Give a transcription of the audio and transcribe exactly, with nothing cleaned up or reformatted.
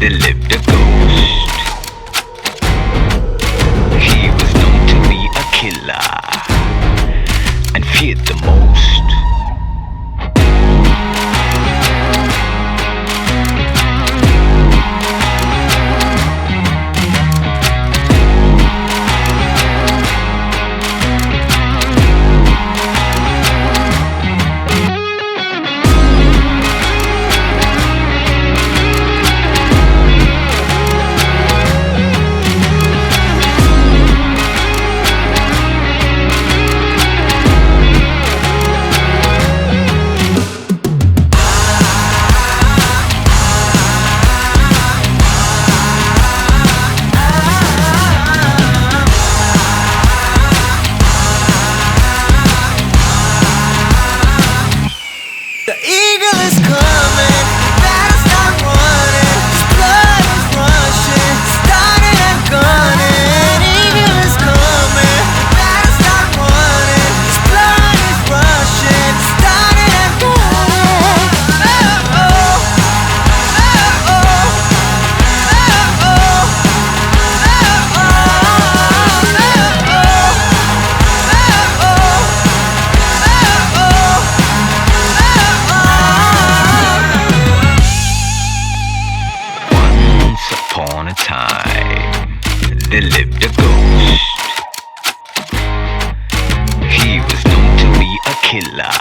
there lived a ghost. He was known to be a killer and feared the most. The eagle is coming, better start running. His blood is rushing, starting and gunning. Eagle is coming, better start running. His blood is rushing, starting and gunning. Oh oh, oh oh, oh oh, oh oh, Upon a time, there lived a ghost. He was known to be a killer